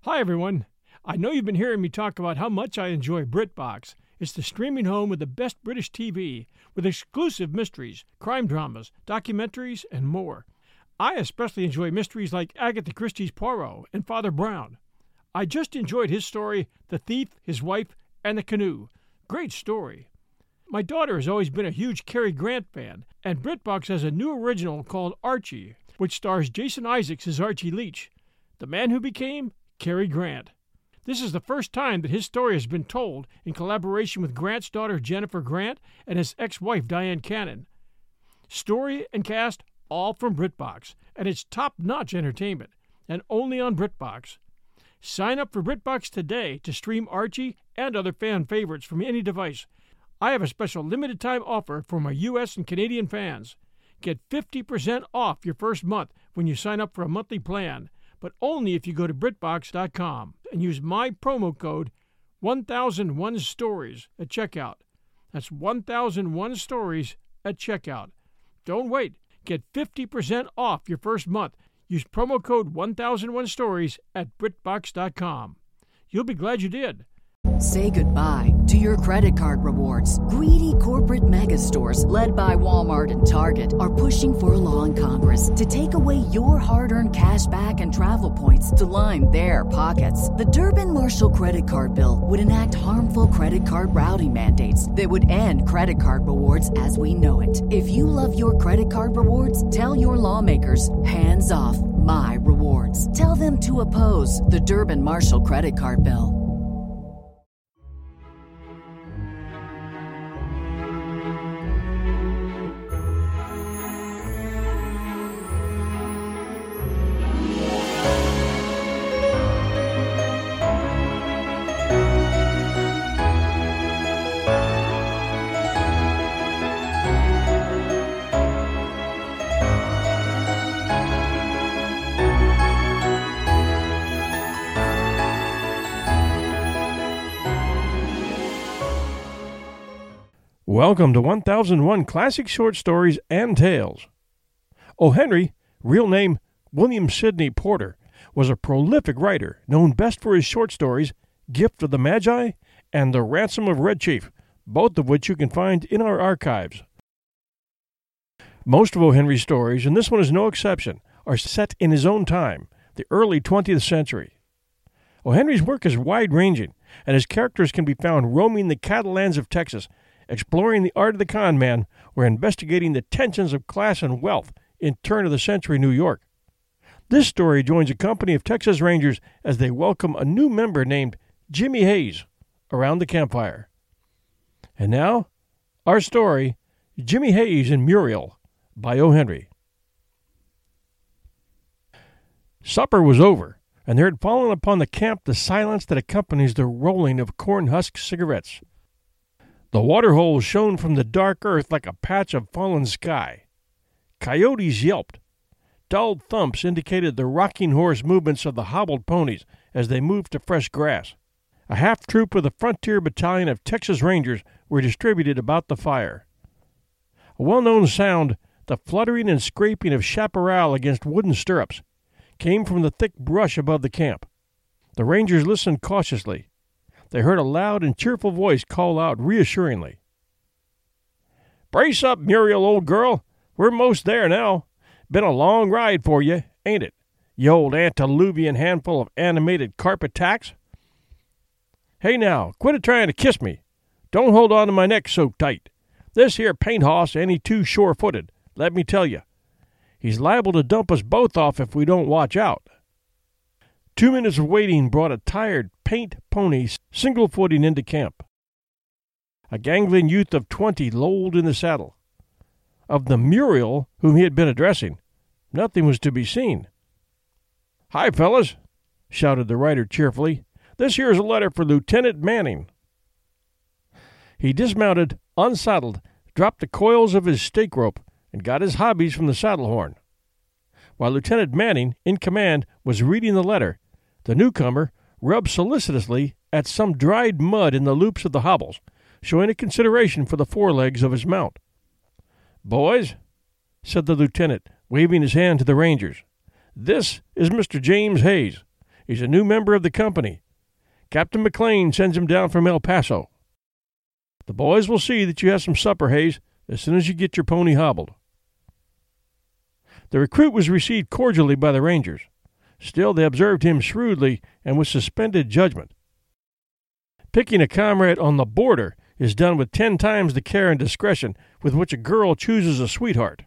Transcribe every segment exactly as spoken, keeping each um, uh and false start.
Hi, everyone. I know you've been hearing me talk about how much I enjoy BritBox. It's the streaming home with the best British T V, with exclusive mysteries, crime dramas, documentaries, and more. I especially enjoy mysteries like Agatha Christie's Poirot and Father Brown. I just enjoyed his story, The Thief, His Wife, and the Canoe. Great story. My daughter has always been a huge Cary Grant fan, and BritBox has a new original called Archie, which stars Jason Isaacs as Archie Leach, the man who became Cary Grant. This is the first time that his story has been told in collaboration with Grant's daughter Jennifer Grant and his ex-wife Diane Cannon. Story and cast all from BritBox, and it's top-notch entertainment, and only on BritBox. Sign up for BritBox today to stream Archie and other fan favorites from any device. I have a special limited-time offer for my U S and Canadian fans. Get fifty percent off your first month when you sign up for a monthly plan, but only if you go to BritBox dot com and use my promo code one thousand one stories at checkout. That's one thousand one stories at checkout. Don't wait. Get fifty percent off your first month. Use promo code one thousand one stories at BritBox dot com. You'll be glad you did. Say goodbye to your credit card rewards. Greedy corporate mega stores, led by Walmart and Target, are pushing for a law in Congress to take away your hard-earned cash back and travel points to line their pockets. The Durbin-Marshall credit card bill would enact harmful credit card routing mandates that would end credit card rewards as we know it. If you love your credit card rewards, tell your lawmakers, hands off my rewards. Tell them to oppose the Durbin-Marshall credit card bill. Welcome to one thousand one Classic Short Stories and Tales. O. Henry, real name William Sidney Porter, was a prolific writer known best for his short stories Gift of the Magi and The Ransom of Red Chief, both of which you can find in our archives. Most of O. Henry's stories, and this one is no exception, are set in his own time, the early twentieth century. O. Henry's work is wide-ranging, and his characters can be found roaming the cattle lands of Texas, exploring the art of the con man, or investigating the tensions of class and wealth in turn-of-the-century New York. This story joins a company of Texas Rangers as they welcome a new member named Jimmy Hayes around the campfire. And now, our story, Jimmy Hayes and Muriel, by O. Henry. Supper was over, and there had fallen upon the camp the silence that accompanies the rolling of corn-husk cigarettes. The waterholes shone from the dark earth like a patch of fallen sky. Coyotes yelped. Dull thumps indicated the rocking horse movements of the hobbled ponies as they moved to fresh grass. A half-troop of the Frontier Battalion of Texas Rangers were distributed about the fire. A well-known sound, the fluttering and scraping of chaparral against wooden stirrups, came from the thick brush above the camp. The Rangers listened cautiously. They heard a loud and cheerful voice call out reassuringly. "Brace up, Muriel, old girl. We're most there now. Been a long ride for you, ain't it, you old antediluvian handful of animated carpet tacks? Hey now, quit a-trying to kiss me. Don't hold on to my neck so tight. This here paint hoss ain't too sure-footed, let me tell you. He's liable to dump us both off if we don't watch out." Two minutes of waiting brought a tired paint pony single-footing into camp. A gangling youth of twenty lolled in the saddle. Of the Muriel whom he had been addressing, nothing was to be seen. "Hi, fellas," shouted the rider cheerfully. "This here's a letter for Lieutenant Manning." He dismounted, unsaddled, dropped the coils of his stake rope, and got his hobbies from the saddle horn. While Lieutenant Manning, in command, was reading the letter, the newcomer rubbed solicitously at some dried mud in the loops of the hobbles, showing a consideration for the forelegs of his mount. "Boys," said the lieutenant, waving his hand to the Rangers, "this is Mister James Hayes. He's a new member of the company. Captain McLean sends him down from El Paso. The boys will see that you have some supper, Hayes, as soon as you get your pony hobbled." The recruit was received cordially by the Rangers. Still, they observed him shrewdly and with suspended judgment. Picking a comrade on the border is done with ten times the care and discretion with which a girl chooses a sweetheart.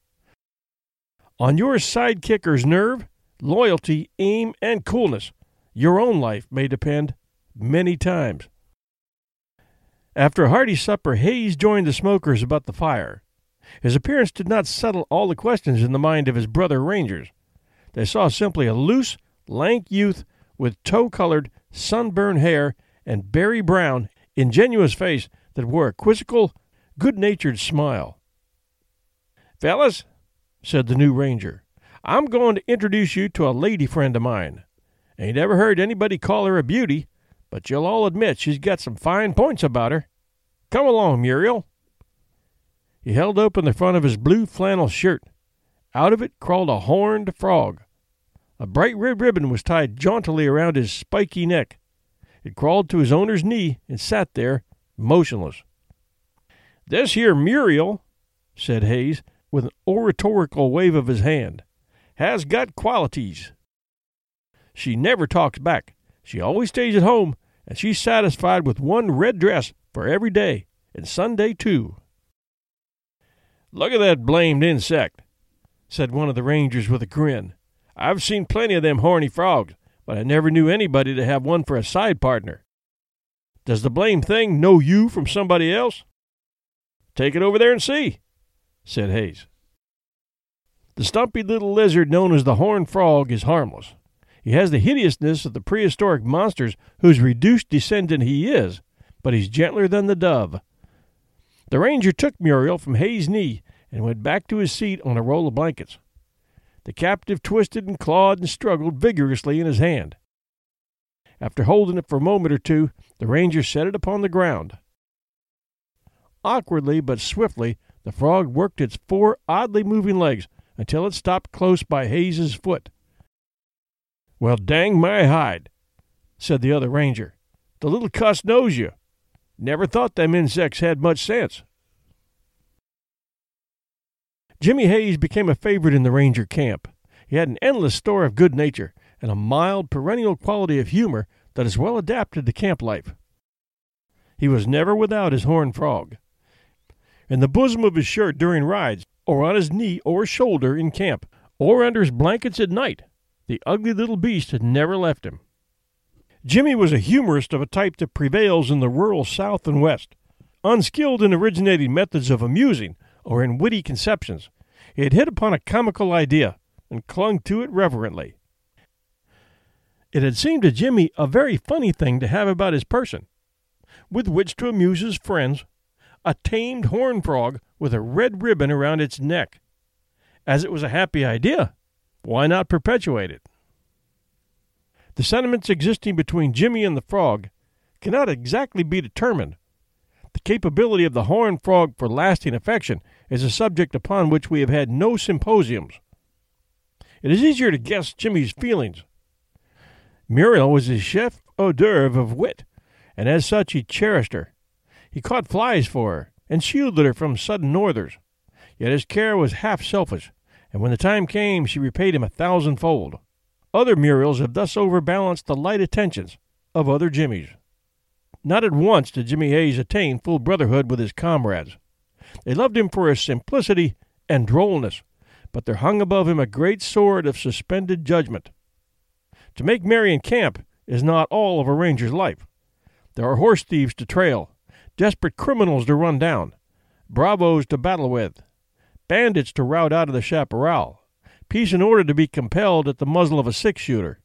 On your sidekicker's nerve, loyalty, aim, and coolness, your own life may depend many times. After a hearty supper, Hayes joined the smokers about the fire. His appearance did not settle all the questions in the mind of his brother Rangers. They saw simply a loose, lank youth with tow-colored, sunburned hair and berry-brown, ingenuous face that wore a quizzical, good-natured smile. "Fellas," said the new ranger, "I'm going to introduce you to a lady friend of mine. Ain't ever heard anybody call her a beauty, but you'll all admit she's got some fine points about her. Come along, Muriel." He held open the front of his blue flannel shirt. Out of it crawled a horned frog. A bright red ribbon was tied jauntily around his spiky neck. It crawled to his owner's knee and sat there, motionless. "This here Muriel," said Hayes, with an oratorical wave of his hand, "has got qualities. She never talks back. She always stays at home, and she's satisfied with one red dress for every day, and Sunday too." "Look at that blamed insect," said one of the Rangers with a grin. "I've seen plenty of them horny frogs, but I never knew anybody to have one for a side partner. Does the blamed thing know you from somebody else?" "Take it over there and see," said Hayes. The stumpy little lizard known as the horned frog is harmless. He has the hideousness of the prehistoric monsters whose reduced descendant he is, but he's gentler than the dove. The ranger took Muriel from Hayes' knee and went back to his seat on a roll of blankets. The captive twisted and clawed and struggled vigorously in his hand. After holding it for a moment or two, the ranger set it upon the ground. Awkwardly but swiftly, the frog worked its four oddly moving legs until it stopped close by Hayes's foot. "Well, dang my hide," said the other ranger. "The little cuss knows you. Never thought them insects had much sense." Jimmy Hayes became a favorite in the ranger camp. He had an endless store of good nature and a mild, perennial quality of humor that is well adapted to camp life. He was never without his horned frog. In the bosom of his shirt during rides, or on his knee or shoulder in camp, or under his blankets at night, the ugly little beast had never left him. Jimmy was a humorist of a type that prevails in the rural South and West. Unskilled in originating methods of amusing or in witty conceptions, he had hit upon a comical idea and clung to it reverently. It had seemed to Jimmy a very funny thing to have about his person, with which to amuse his friends, a tamed horned frog with a red ribbon around its neck. As it was a happy idea, why not perpetuate it? The sentiments existing between Jimmy and the frog cannot exactly be determined. The capability of the horned frog for lasting affection is a subject upon which we have had no symposiums. It is easier to guess Jimmy's feelings. Muriel was his chef d'oeuvre of wit, and as such he cherished her. He caught flies for her and shielded her from sudden northers. Yet his care was half selfish, and when the time came she repaid him a thousandfold. Other Muriels have thus overbalanced the light attentions of other Jimmies. Not at once did Jimmy Hayes attain full brotherhood with his comrades. They loved him for his simplicity and drollness, but there hung above him a great sword of suspended judgment. To make merry in camp is not all of a ranger's life. There are horse thieves to trail, desperate criminals to run down, bravos to battle with, bandits to rout out of the chaparral, peace and order to be compelled at the muzzle of a six-shooter.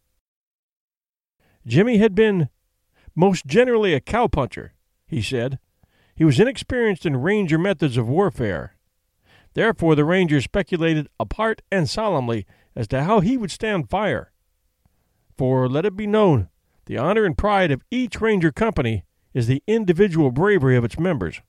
Jimmy had been most generally a cowpuncher, he said. He was inexperienced in ranger methods of warfare. Therefore the ranger speculated apart and solemnly as to how he would stand fire. For, let it be known, the honor and pride of each ranger company is the individual bravery of its members.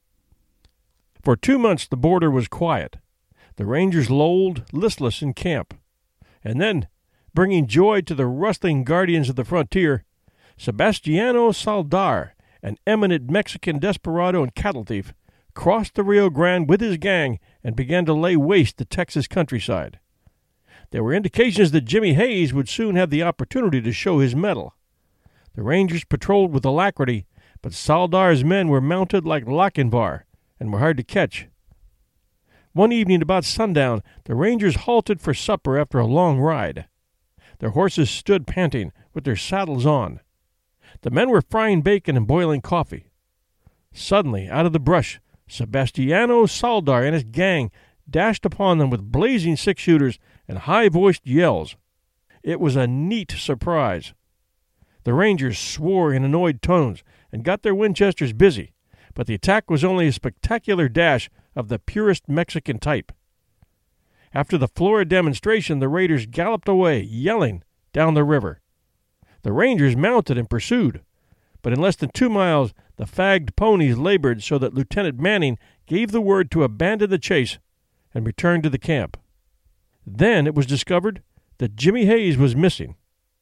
For two months the border was quiet. The rangers lolled listless in camp. And then bringing joy to the rustling guardians of the frontier, Sebastiano Saldar, an eminent Mexican desperado and cattle thief, crossed the Rio Grande with his gang and began to lay waste the Texas countryside. There were indications that Jimmy Hayes would soon have the opportunity to show his mettle. The Rangers patrolled with alacrity, but Saldar's men were mounted like Lochinvar and were hard to catch. One evening about sundown, the Rangers halted for supper after a long ride. Their horses stood panting, with their saddles on. The men were frying bacon and boiling coffee. Suddenly, out of the brush, Sebastiano Saldar and his gang dashed upon them with blazing six-shooters and high-voiced yells. It was a neat surprise. The Rangers swore in annoyed tones and got their Winchesters busy, but the attack was only a spectacular dash of the purest Mexican type. After the florid demonstration, the raiders galloped away, yelling, down the river. The Rangers mounted and pursued, but in less than two miles the fagged ponies labored so that Lieutenant Manning gave the word to abandon the chase and return to the camp. Then it was discovered that Jimmy Hayes was missing.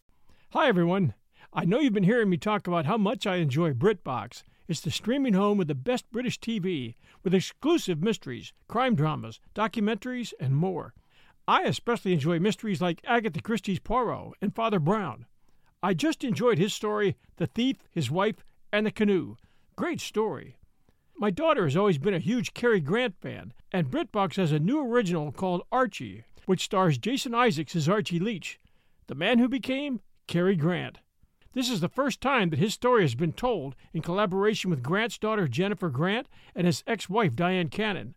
Hi, everyone. I know you've been hearing me talk about how much I enjoy BritBox. It's the streaming home with the best British T V, with exclusive mysteries, crime dramas, documentaries, and more. I especially enjoy mysteries like Agatha Christie's Poirot and Father Brown. I just enjoyed his story, The Thief, His Wife, and the Canoe. Great story. My daughter has always been a huge Cary Grant fan, and BritBox has a new original called Archie, which stars Jason Isaacs as Archie Leach, the man who became Cary Grant. This is the first time that his story has been told in collaboration with Grant's daughter Jennifer Grant and his ex-wife Diane Cannon.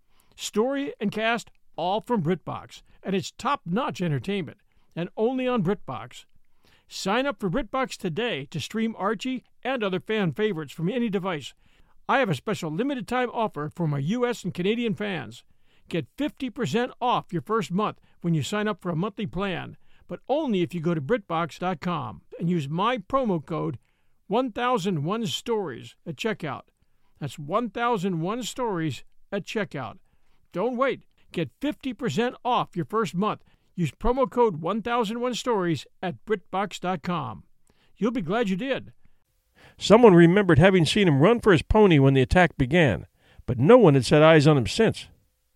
Story and cast all from BritBox, and it's top-notch entertainment, and only on BritBox. Sign up for BritBox today to stream Archie and other fan favorites from any device. I have a special limited-time offer for my U S and Canadian fans. Get fifty percent off your first month when you sign up for a monthly plan, but only if you go to BritBox dot com and use my promo code one thousand one stories at checkout. That's one thousand one stories at checkout. Don't wait. Get fifty percent off your first month. Use promo code one thousand one stories at BritBox dot com. You'll be glad you did. Someone remembered having seen him run for his pony when the attack began, but no one had set eyes on him since.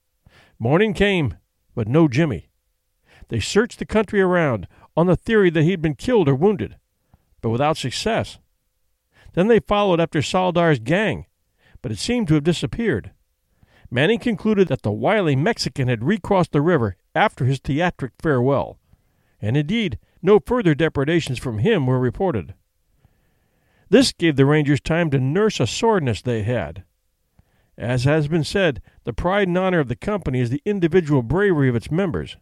Morning came, but no Jimmy. They searched the country around on the theory that he'd been killed or wounded, but without success. Then they followed after Saldar's gang, but it seemed to have disappeared. Manning concluded that the wily Mexican had recrossed the river after his theatric farewell, and indeed no further depredations from him were reported. This gave the Rangers time to nurse a soreness they had. As has been said, the pride and honor of the company is the individual bravery of its members.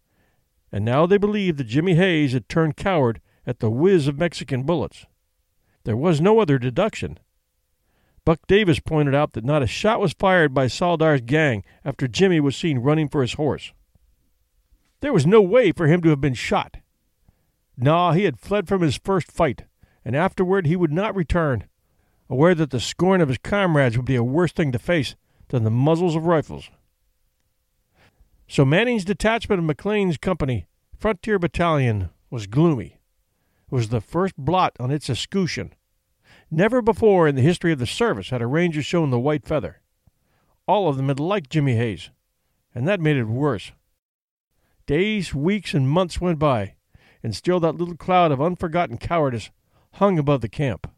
And now they believed that Jimmy Hayes had turned coward at the whiz of Mexican bullets. There was no other deduction. Buck Davis pointed out that not a shot was fired by Saldar's gang after Jimmy was seen running for his horse. There was no way for him to have been shot. No, he had fled from his first fight, and afterward he would not return, aware that the scorn of his comrades would be a worse thing to face than the muzzles of rifles. So Manning's detachment of McLean's company, Frontier Battalion, was gloomy. It was the first blot on its escutcheon. Never before in the history of the service had a ranger shown the white feather. All of them had liked Jimmy Hayes, and that made it worse. Days, weeks, and months went by, and still that little cloud of unforgotten cowardice hung above the camp.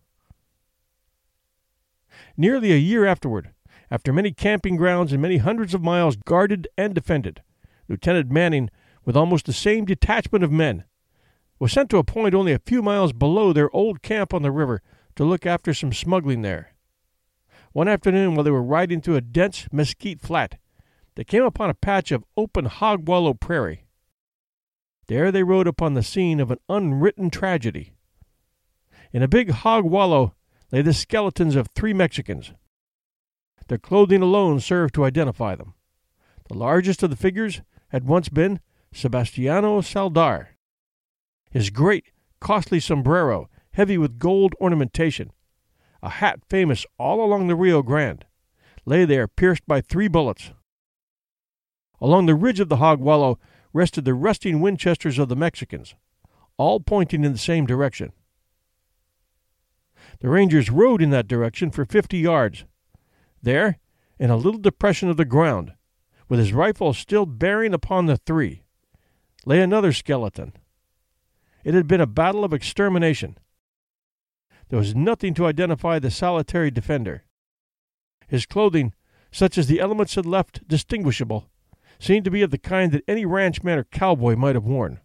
Nearly a year afterward, after many camping grounds and many hundreds of miles guarded and defended, Lieutenant Manning, with almost the same detachment of men, was sent to a point only a few miles below their old camp on the river to look after some smuggling there. One afternoon, while they were riding through a dense mesquite flat, they came upon a patch of open hog wallow prairie. There they rode upon the scene of an unwritten tragedy. In a big hog wallow lay the skeletons of three Mexicans. Their clothing alone served to identify them. The largest of the figures had once been Sebastiano Saldar. His great, costly sombrero, heavy with gold ornamentation, a hat famous all along the Rio Grande, lay there pierced by three bullets. Along the ridge of the hog wallow rested the rusting Winchesters of the Mexicans, all pointing in the same direction. The Rangers rode in that direction for fifty yards. There, in a little depression of the ground, with his rifle still bearing upon the three, lay another skeleton. It had been a battle of extermination. There was nothing to identify the solitary defender. His clothing, such as the elements had left distinguishable, seemed to be of the kind that any ranchman or cowboy might have worn.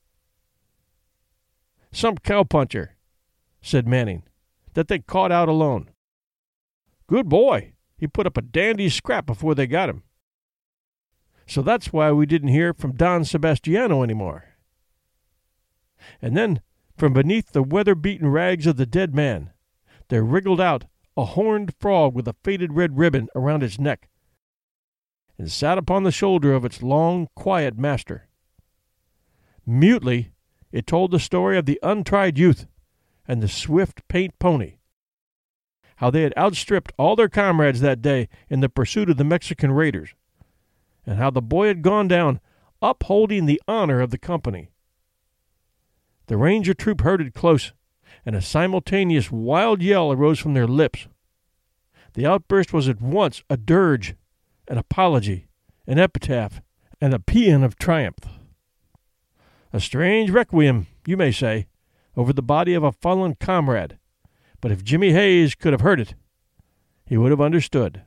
"Some cowpuncher," said Manning, "that they caught out alone. Good boy. He put up a dandy scrap before they got him. So that's why we didn't hear from Don Sebastiano anymore." And then, from beneath the weather-beaten rags of the dead man, there wriggled out a horned frog with a faded red ribbon around its neck, and sat upon the shoulder of its long, quiet master. Mutely, it told the story of the untried youth and the swift paint pony, how they had outstripped all their comrades that day in the pursuit of the Mexican raiders, and how the boy had gone down upholding the honor of the company. The Ranger troop herded close, and a simultaneous wild yell arose from their lips. The outburst was at once a dirge, an apology, an epitaph, and a paean of triumph. A strange requiem, you may say, over the body of a fallen comrade, but if Jimmy Hayes could have heard it, he would have understood.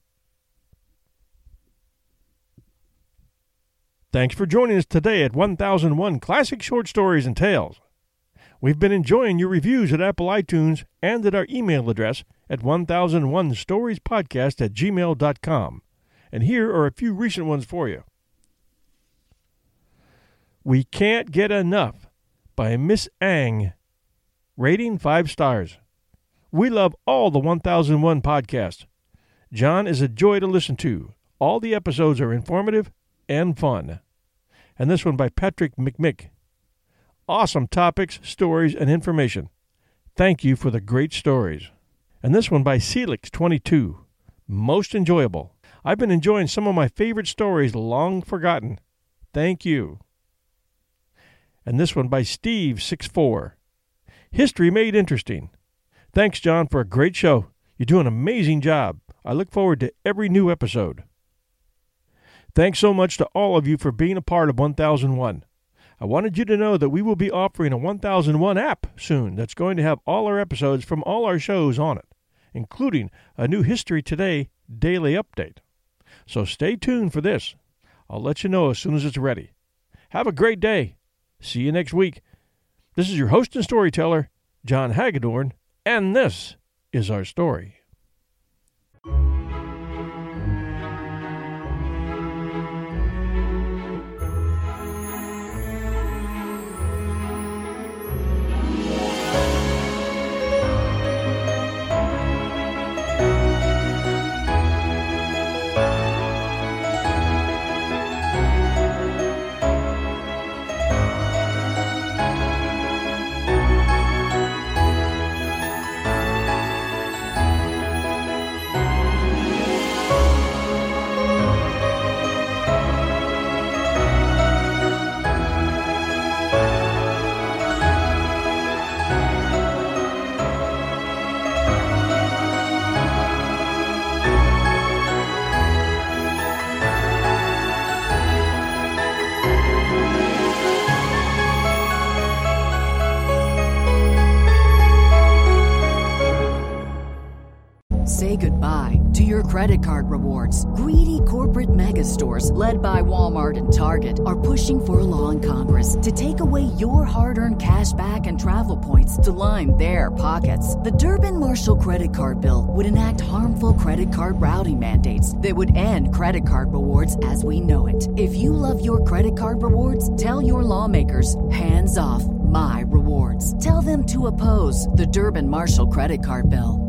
Thanks for joining us today at one thousand one Classic Short Stories and Tales. We've been enjoying your reviews at Apple iTunes and at our email address at one thousand one stories podcast at gmail dot com. And here are a few recent ones for you. We Can't Get Enough by Miss Ang. Rating five stars. We love all the one thousand one podcasts. John is a joy to listen to. All the episodes are informative and fun. And this one by Patrick McMick. Awesome topics, stories, and information. Thank you for the great stories. And this one by Celix twenty-two. Most enjoyable. I've been enjoying some of my favorite stories long forgotten. Thank you. And this one by Steve sixty-four. History Made Interesting. Thanks, John, for a great show. You do an amazing job. I look forward to every new episode. Thanks so much to all of you for being a part of one thousand one. I wanted you to know that we will be offering a one thousand one app soon that's going to have all our episodes from all our shows on it, including a new History Today daily update. So stay tuned for this. I'll let you know as soon as it's ready. Have a great day. See you next week. This is your host and storyteller, John Hagedorn, and this is our story. Say goodbye to your credit card rewards. Greedy corporate mega stores, led by Walmart and Target, are pushing for a law in Congress to take away your hard-earned cash back and travel points to line their pockets. The Durbin-Marshall credit card bill would enact harmful credit card routing mandates that would end credit card rewards as we know it. If you love your credit card rewards, tell your lawmakers, hands off my rewards. Tell them to oppose the Durbin-Marshall credit card bill.